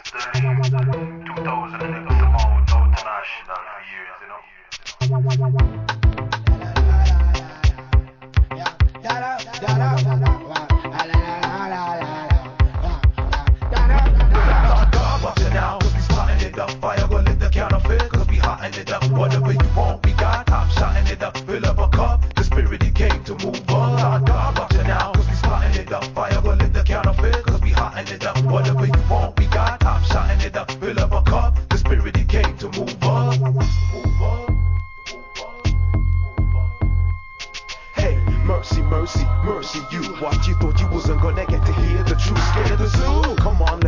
2000 niggas come on, no international for years, you know. Watch it now, cause we starting it up. Fire will lit the counterfeit, cause we hotting it up. Whatever you want, we got top shotting it up. Fill up a cup, the spirit he came to move on. Watch it now, cause we starting it up. Fire will lit the counterfeit, cause we hotting it up. Whatever you want, we got top shotting it up. Fill up a cup, the spirit he came to move on. Move on. Hey, mercy, mercy, mercy you. What you thought you wasn't gonna get to hear the truth? Scared of the zoo? Come on,